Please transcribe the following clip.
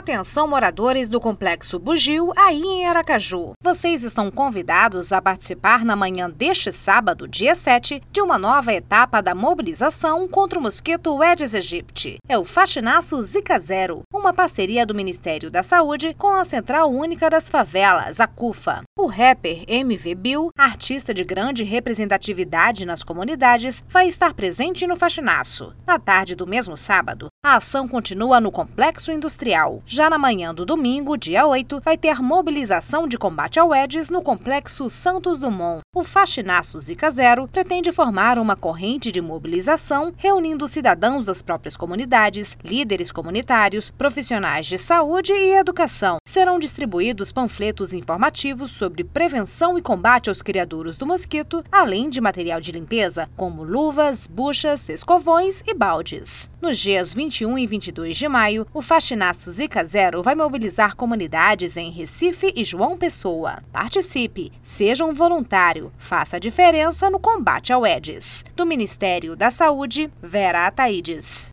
Atenção, moradores do Complexo Bugio, aí em Aracaju. Vocês estão convidados a participar na manhã deste sábado, dia 7, de uma nova etapa da mobilização contra o mosquito Aedes aegypti. É o Faxinaço Zika Zero, uma parceria do Ministério da Saúde com a Central Única das Favelas, a CUFA. O rapper MV Bill, artista de grande representatividade nas comunidades, vai estar presente no faxinaço. Na tarde do mesmo sábado, a ação continua no Complexo Industrial. Já na manhã do domingo, dia 8, vai ter mobilização de combate ao Aedes no Complexo Santos Dumont. O Faxinaço Zika Zero pretende formar uma corrente de mobilização reunindo cidadãos das próprias comunidades, líderes comunitários, profissionais de saúde e educação. Serão distribuídos panfletos informativos sobre prevenção e combate aos criadouros do mosquito, além de material de limpeza, como luvas, buchas, escovões e baldes. Nos dias 21 e 22 de maio, o Faxinaço Zika Zero vai mobilizar comunidades em Recife e João Pessoa. Participe, seja um voluntário, faça a diferença no combate ao Aedes. Do Ministério da Saúde, Vera Ataides.